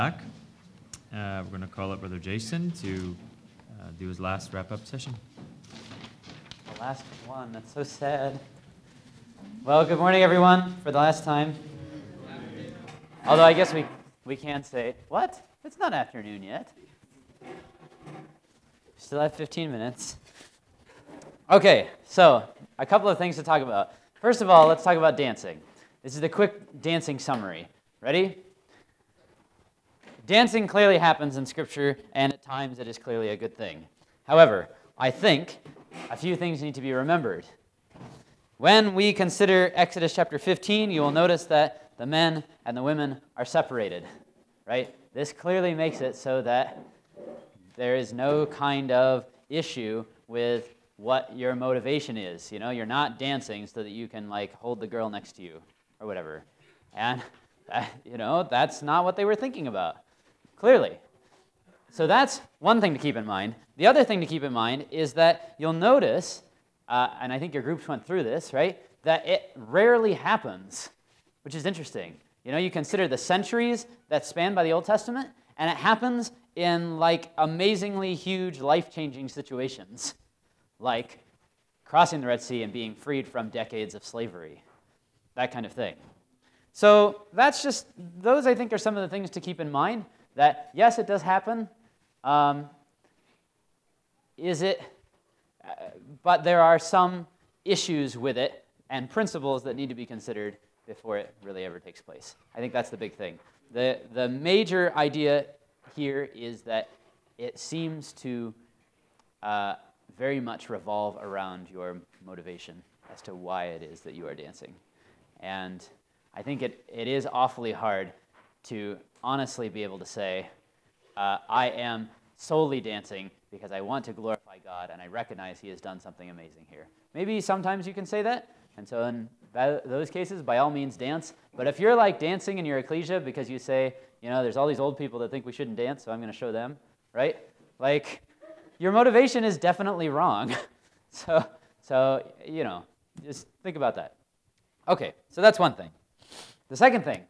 Back. We're going to call up Brother Jason to do his last wrap-up session. The last one. That's so sad. Well, good morning, everyone, for the last time. Although I guess we can say, what? It's not afternoon yet. Still have 15 minutes. Okay, so a couple of things to talk about. First of all, let's talk about dancing. This is the quick dancing summary. Ready? Dancing clearly happens in Scripture, and at times it is clearly a good thing. However, I think a few things need to be remembered. When we consider Exodus chapter 15, you will notice that the men and the women are separated, right? This clearly makes it so that there is no kind of issue with what your motivation is. You know, you're not dancing so that you can, like, hold the girl next to you or whatever. And, that's not what they were thinking about. Clearly. So that's one thing to keep in mind. The other thing to keep in mind is that you'll notice, and I think your groups went through this, right, that it rarely happens, which is interesting. You know, you consider the centuries that span by the Old Testament, and it happens in, like, amazingly huge, life-changing situations, like crossing the Red Sea and being freed from decades of slavery, that kind of thing. So that's just, those I think are some of the things to keep in mind. That, yes, it does happen. But there are some issues with it and principles that need to be considered before it really ever takes place. I think that's the big thing. The major idea here is that it seems to very much revolve around your motivation as to why it is that you are dancing. And I think it is awfully hard to honestly be able to say, I am solely dancing because I want to glorify God and I recognize He has done something amazing here. Maybe sometimes you can say that, and so in those cases, by all means, dance. But if you're like dancing in your ecclesia because you say, there's all these old people that think we shouldn't dance, so I'm going to show them, right? Like, your motivation is definitely wrong. So just think about that. Okay, so that's one thing. The second thing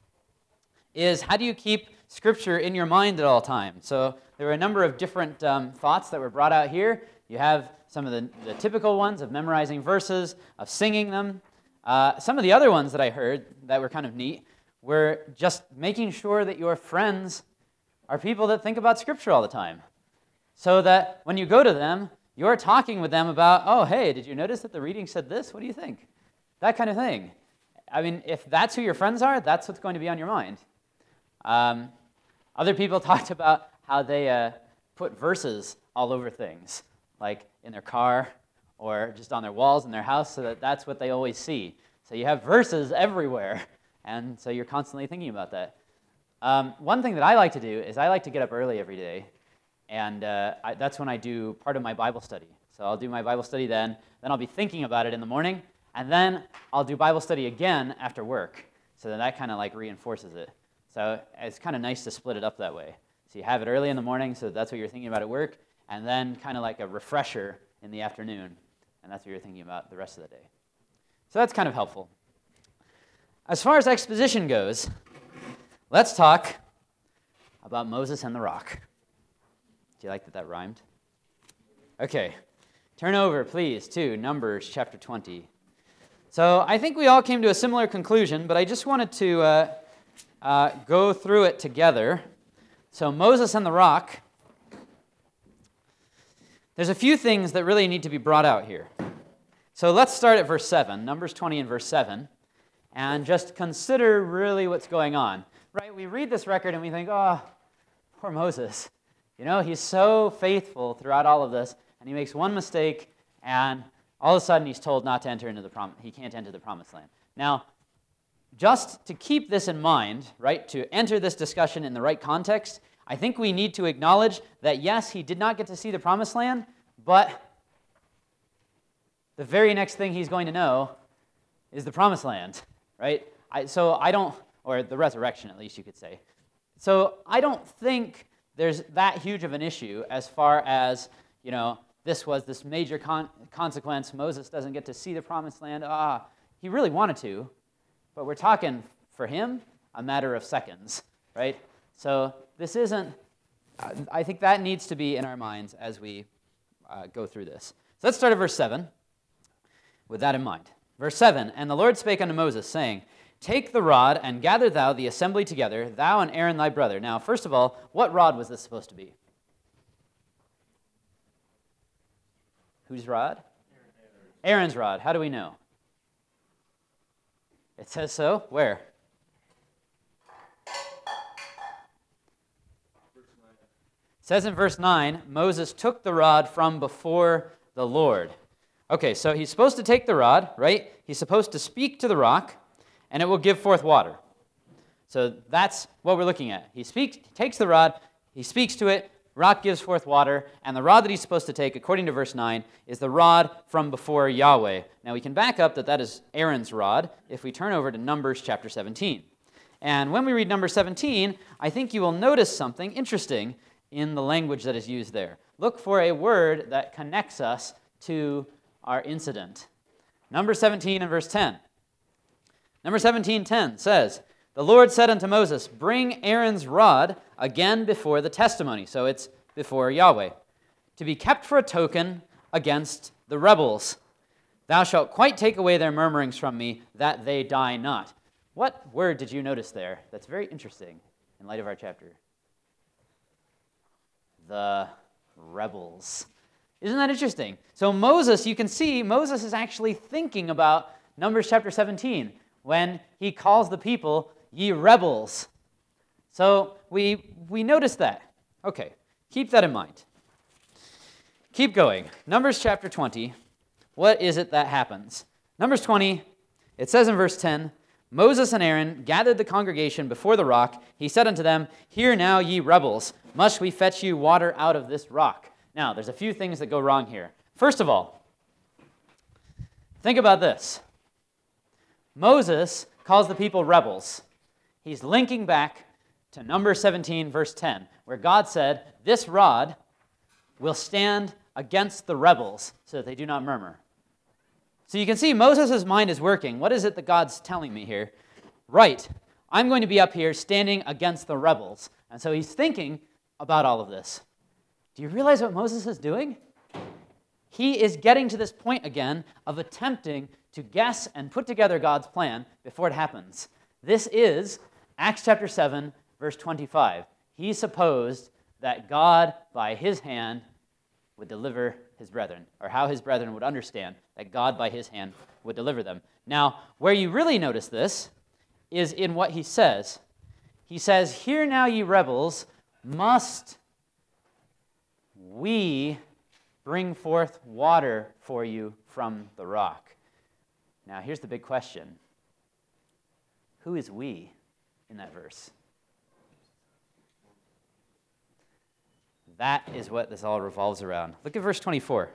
is, how do you keep Scripture in your mind at all times? So there were a number of different thoughts that were brought out here. You have some of the typical ones of memorizing verses, of singing them. Some of the other ones that I heard that were kind of neat were just making sure that your friends are people that think about Scripture all the time, so that when you go to them, you're talking with them about, oh, hey, did you notice that the reading said this? What do you think? That kind of thing. I mean, if that's who your friends are, that's what's going to be on your mind. Other people talked about how they put verses all over things, like in their car or just on their walls in their house, so that that's what they always see. So you have verses everywhere, and so you're constantly thinking about that. One thing that I like to do is I like to get up early every day, and that's when I do part of my Bible study. So I'll do my Bible study then I'll be thinking about it in the morning, and then I'll do Bible study again after work, so that kind of like reinforces it. So it's kind of nice to split it up that way. So you have it early in the morning, so that's what you're thinking about at work, and then kind of like a refresher in the afternoon, and that's what you're thinking about the rest of the day. So that's kind of helpful. As far as exposition goes, let's talk about Moses and the rock. Do you like that rhymed? Okay. Turn over, please, to Numbers chapter 20. So I think we all came to a similar conclusion, but I just wanted to go through it together. So Moses and the rock. There's a few things that really need to be brought out here. So let's start at verse 7, Numbers 20 and verse 7, and just consider really what's going on. Right? We read this record and we think, oh, poor Moses. He's so faithful throughout all of this, and he makes one mistake, and all of a sudden he's told not to enter into he can't enter the promised land. Now, just to keep this in mind, right, to enter this discussion in the right context, I think we need to acknowledge that, yes, he did not get to see the promised land, but the very next thing he's going to know is the promised land, right? Or the resurrection, at least you could say. So I don't think there's that huge of an issue as far as, this was this major consequence. Moses doesn't get to see the promised land. He really wanted to, but we're talking, for him, a matter of seconds, right? So this isn't, I think that needs to be in our minds as we go through this. So let's start at verse 7 with that in mind. Verse 7, "And the Lord spake unto Moses, saying, Take the rod, and gather thou the assembly together, thou and Aaron thy brother." Now, first of all, what rod was this supposed to be? Whose rod? Aaron's rod. How do we know? It says so. Where? It says in verse 9, Moses took the rod from before the Lord. Okay, so he's supposed to take the rod, right? He's supposed to speak to the rock, and it will give forth water. So that's what we're looking at. He takes the rod, he speaks to it, rock gives forth water, and the rod that he's supposed to take, according to verse 9, is the rod from before Yahweh. Now we can back up that is Aaron's rod if we turn over to Numbers chapter 17. And when we read Numbers 17, I think you will notice something interesting in the language that is used there. Look for a word that connects us to our incident. Numbers 17 and verse 10. Numbers 17:10 says, "The Lord said unto Moses, Bring Aaron's rod again before the testimony." So it's before Yahweh. "To be kept for a token against the rebels. Thou shalt quite take away their murmurings from me, that they die not." What word did you notice there that's very interesting in light of our chapter? The rebels. Isn't that interesting? So Moses, you can see, Moses is actually thinking about Numbers chapter 17 when he calls the people, "Ye rebels." So we notice that. Okay, keep that in mind. Keep going. Numbers chapter 20. What is it that happens? Numbers 20, it says in verse 10, "Moses and Aaron gathered the congregation before the rock. He said unto them, Hear now, ye rebels, must we fetch you water out of this rock?" Now, there's a few things that go wrong here. First of all, think about this. Moses calls the people rebels. He's linking back to Numbers 17, verse 10, where God said, "This rod will stand against the rebels so that they do not murmur." So you can see Moses' mind is working. What is it that God's telling me here? Right, I'm going to be up here standing against the rebels. And so he's thinking about all of this. Do you realize what Moses is doing? He is getting to this point again of attempting to guess and put together God's plan before it happens. This is Acts chapter 7, verse 25. He supposed that God, by his hand, would deliver his brethren, or how his brethren would understand that God, by his hand, would deliver them. Now, where you really notice this is in what he says. He says, "Hear now, ye rebels, must we bring forth water for you from the rock?" Now, here's the big question. Who is we in that verse? That is what this all revolves around. Look at verse 24.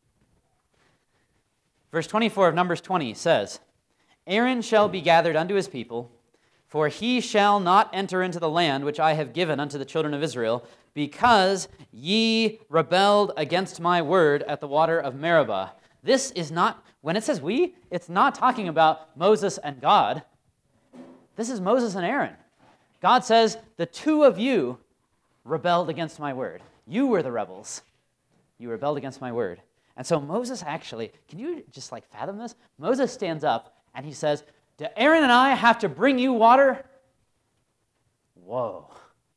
Verse 24 of Numbers 20 says, "Aaron shall be gathered unto his people, for he shall not enter into the land which I have given unto the children of Israel, because ye rebelled against my word at the water of Meribah." This is not, when it says we, it's not talking about Moses and God. This is Moses and Aaron. God says, the two of you rebelled against my word. You were the rebels. You rebelled against my word. And so Moses actually, can you just fathom this? Moses stands up and he says, "Do Aaron and I have to bring you water?" Whoa.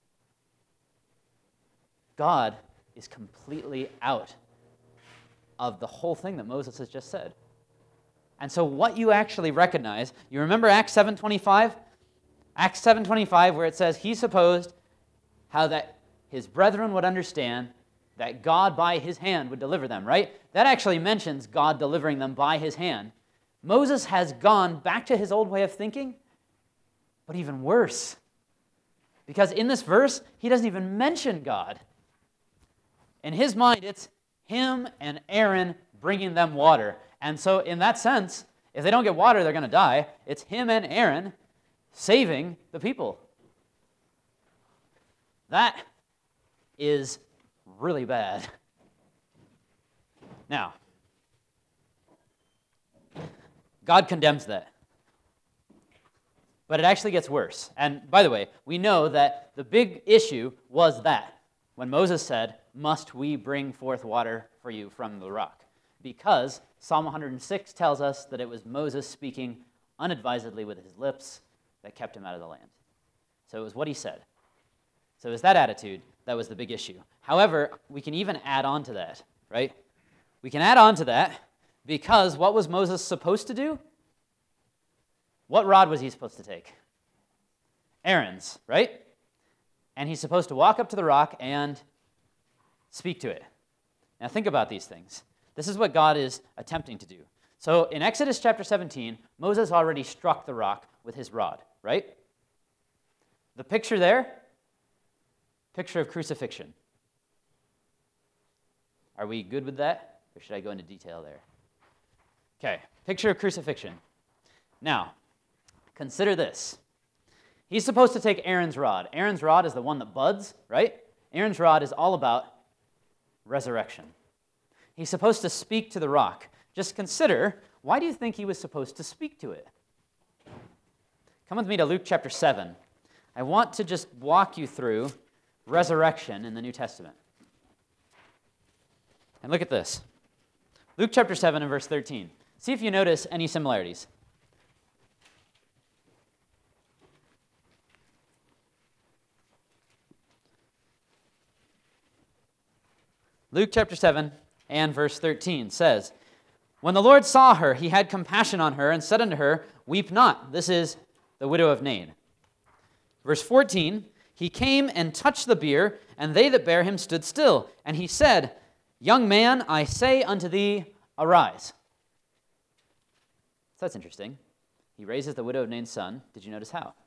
God is completely out of the whole thing that Moses has just said. And so what you actually recognize, you remember Acts 7:25? Acts 7:25, where it says he supposed how that his brethren would understand that God by his hand would deliver them, right? That actually mentions God delivering them by his hand. Moses has gone back to his old way of thinking, but even worse. Because in this verse, he doesn't even mention God. In his mind, it's him and Aaron bringing them water. And so in that sense, if they don't get water, they're going to die. It's him and Aaron saving the people. That is really bad. Now, God condemns that. But it actually gets worse. And by the way, we know that the big issue was that when Moses said, "Must we bring forth water for you from the rock?" Because Psalm 106 tells us that it was Moses speaking unadvisedly with his lips that kept him out of the land. So it was what he said. So it was that attitude that was the big issue. However, we can even add on to that, right? We can add on to that because what was Moses supposed to do? What rod was he supposed to take? Aaron's, right? And he's supposed to walk up to the rock and speak to it. Now think about these things. This is what God is attempting to do. So in Exodus chapter 17, Moses already struck the rock with his rod, right? The picture there, picture of crucifixion. Are we good with that? Or should I go into detail there? Okay, picture of crucifixion. Now, consider this. He's supposed to take Aaron's rod. Aaron's rod is the one that buds, right? Aaron's rod is all about resurrection. He's supposed to speak to the rock. Just consider, why do you think he was supposed to speak to it? Come with me to Luke chapter 7. I want to just walk you through resurrection in the New Testament. And look at this. Luke chapter 7 and verse 13. See if you notice any similarities. Luke chapter 7 and verse 13 says, "When the Lord saw her, he had compassion on her and said unto her, Weep not." This is the widow of Nain. Verse 14, "He came and touched the bier, and they that bare him stood still. And he said, Young man, I say unto thee, arise." So that's interesting. He raises the widow of Nain's son. Did you notice how?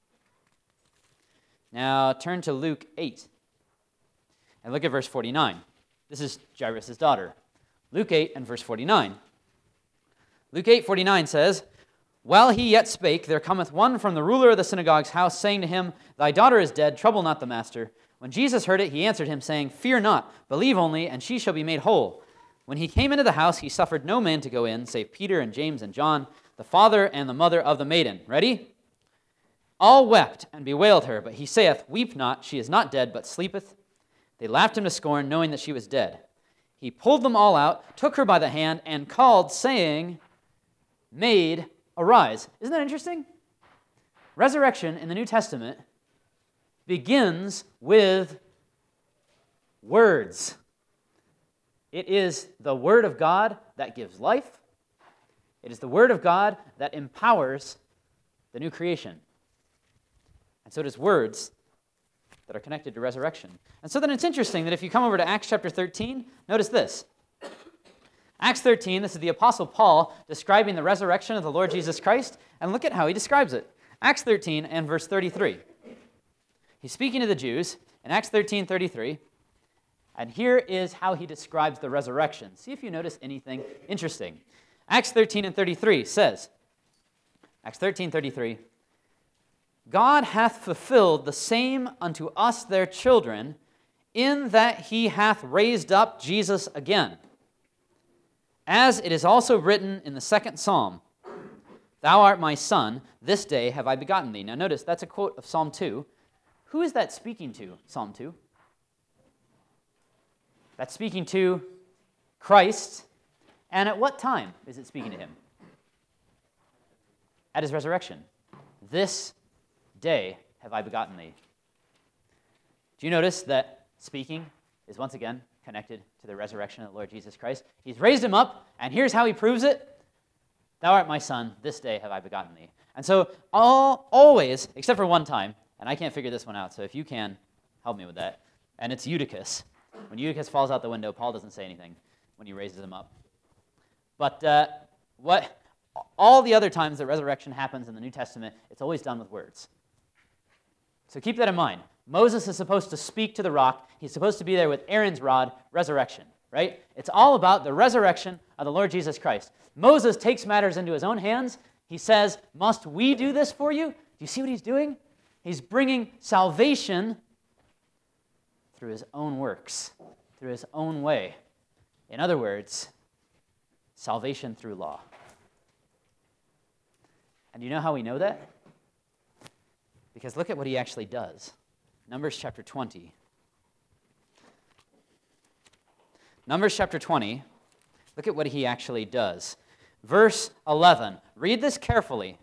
Now turn to Luke 8 and look at verse 49. This is Jairus' daughter. Luke 8 and verse 49. Luke 8:49 says, "While he yet spake, there cometh one from the ruler of the synagogue's house, saying to him, Thy daughter is dead, trouble not the master. When Jesus heard it, he answered him, saying, Fear not, believe only, and she shall be made whole. When he came into the house, he suffered no man to go in, save Peter and James and John, the father and the mother of the maiden." Ready? "All wept and bewailed her, but he saith, Weep not, she is not dead, but sleepeth. They laughed him to scorn, knowing that she was dead. He pulled them all out, took her by the hand, and called, saying, Maid, arise." Isn't that interesting? Resurrection in the New Testament begins with words. It is the Word of God that gives life. It is the Word of God that empowers the new creation. And so it is words that are connected to resurrection. And so then it's interesting that if you come over to Acts chapter 13, notice this. Acts 13, this is the Apostle Paul describing the resurrection of the Lord Jesus Christ, and look at how he describes it. Acts 13 and verse 33. He's speaking to the Jews in Acts 13:33, and here is how he describes the resurrection. See if you notice anything interesting. Acts 13 and 33 says, Acts 13:33, "God hath fulfilled the same unto us their children, in that he hath raised up Jesus again. As it is also written in the second psalm, Thou art my son, this day have I begotten thee." Now notice, that's a quote of Psalm 2. Who is that speaking to, Psalm 2? That's speaking to Christ. And at what time is it speaking to him? At his resurrection. "This day have I begotten thee." Do you notice that speaking is once again connected to the resurrection of the Lord Jesus Christ? He's raised him up, and here's how he proves it. "Thou art my son, this day have I begotten thee." And so always, except for one time, and I can't figure this one out, so if you can, help me with that. And it's Eutychus. When Eutychus falls out the window, Paul doesn't say anything when he raises him up. But all the other times that resurrection happens in the New Testament, it's always done with words. So keep that in mind. Moses is supposed to speak to the rock. He's supposed to be there with Aaron's rod, resurrection, right? It's all about the resurrection of the Lord Jesus Christ. Moses takes matters into his own hands. He says, "Must we do this for you?" Do you see what he's doing? He's bringing salvation through his own works, through his own way. In other words, salvation through law. And you know how we know that? Because look at what he actually does. Numbers chapter 20. Numbers chapter 20, look at what he actually does. Verse 11. Read this carefully.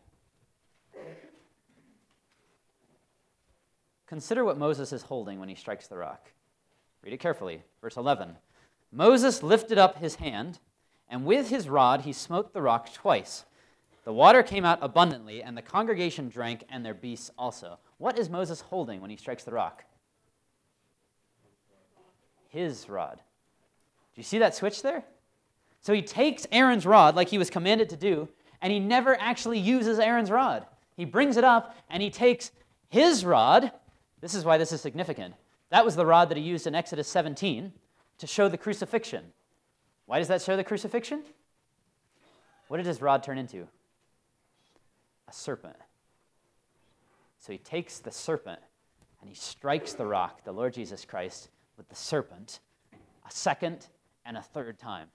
Consider what Moses is holding when he strikes the rock. Read it carefully. Verse 11. Moses lifted up his hand, and with his rod he smote the rock twice. The water came out abundantly, and the congregation drank, and their beasts also. What is Moses holding when he strikes the rock? His rod. Do you see that switch there? So he takes Aaron's rod like he was commanded to do, and he never actually uses Aaron's rod. He brings it up, and he takes his rod. This is why this is significant. That was the rod that he used in Exodus 17 to show the crucifixion. Why does that show the crucifixion? What did his rod turn into? A serpent. So he takes the serpent and he strikes the rock, the Lord Jesus Christ, with the serpent a second and a third time.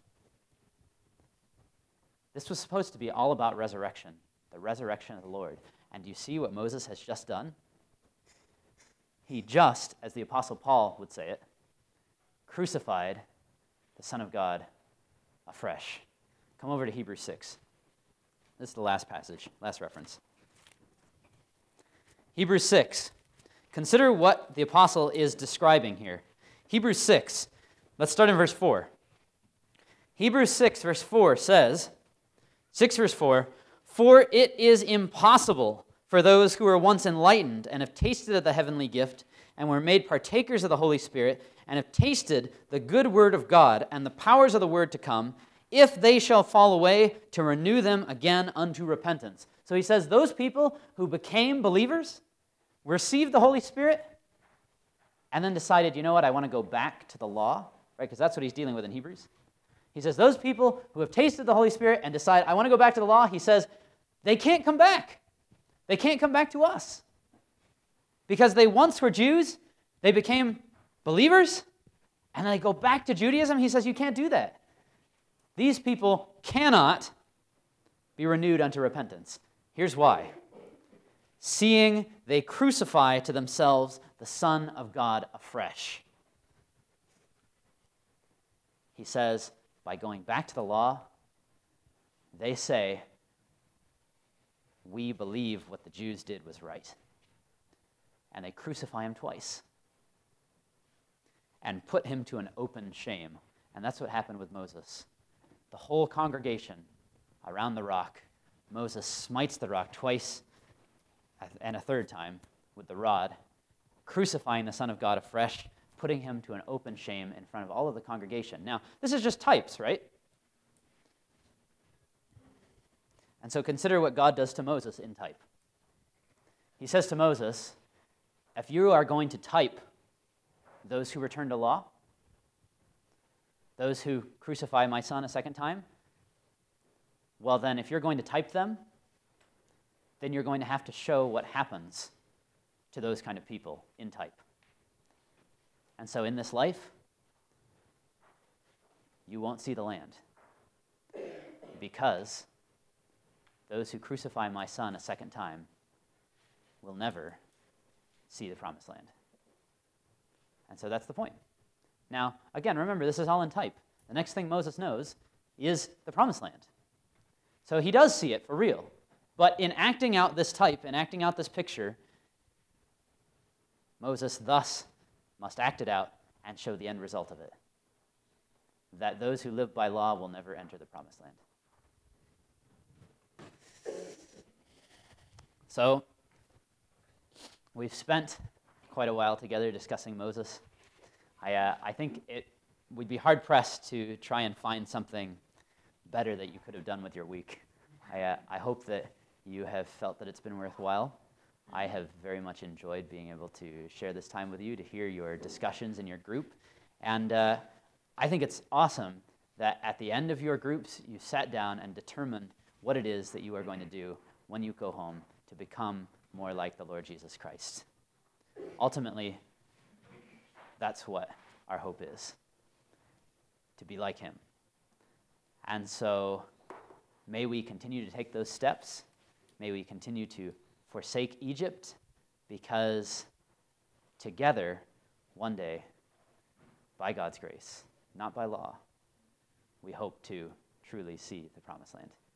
This was supposed to be all about resurrection, the resurrection of the Lord. And do you see what Moses has just done? He just, as the Apostle Paul would say it, crucified the Son of God afresh. Come over to Hebrews 6. This is the last passage, last reference. Hebrews 6. Consider what the apostle is describing here. Hebrews 6. Let's start in verse 4. Hebrews 6, verse 4 says, 6 verse 4, for it is impossible for those who were once enlightened and have tasted of the heavenly gift and were made partakers of the Holy Spirit and have tasted the good word of God and the powers of the word to come, if they shall fall away, to renew them again unto repentance. So he says those people who became believers, received the Holy Spirit, and then decided, you know what, I want to go back to the law, right? Because that's what he's dealing with in Hebrews. He says those people who have tasted the Holy Spirit and decide, I want to go back to the law, he says, they can't come back. They can't come back to us. Because they once were Jews, they became believers, and then they go back to Judaism. He says you can't do that. These people cannot be renewed unto repentance. Here's why. Seeing they crucify to themselves the Son of God afresh. He says, by going back to the law, they say, we believe what the Jews did was right. And they crucify him twice and put him to an open shame. And that's what happened with Moses. The whole congregation around the rock, Moses smites the rock twice and a third time with the rod, crucifying the Son of God afresh, putting him to an open shame in front of all of the congregation. Now, this is just types, right? And so consider what God does to Moses in type. He says to Moses, if you are going to type those who return to law, those who crucify my son a second time, well then, if you're going to type them, then you're going to have to show what happens to those kind of people in type. And so in this life, you won't see the land, because those who crucify my son a second time will never see the promised land. And so that's the point. Now, again, remember, this is all in type. The next thing Moses knows is the promised land. So he does see it for real. But in acting out this type, in acting out this picture, Moses thus must act it out and show the end result of it. That those who live by law will never enter the promised land. So, we've spent quite a while together discussing Moses. I think we'd be hard-pressed to try and find something better that you could have done with your week. I hope that you have felt that it's been worthwhile. I have very much enjoyed being able to share this time with you, to hear your discussions in your group. And I think it's awesome that at the end of your groups, you sat down and determined what it is that you are going to do when you go home to become more like the Lord Jesus Christ. Ultimately, that's what our hope is, to be like him. And so may we continue to take those steps. May we continue to forsake Egypt because together, one day, by God's grace, not by law, we hope to truly see the promised land.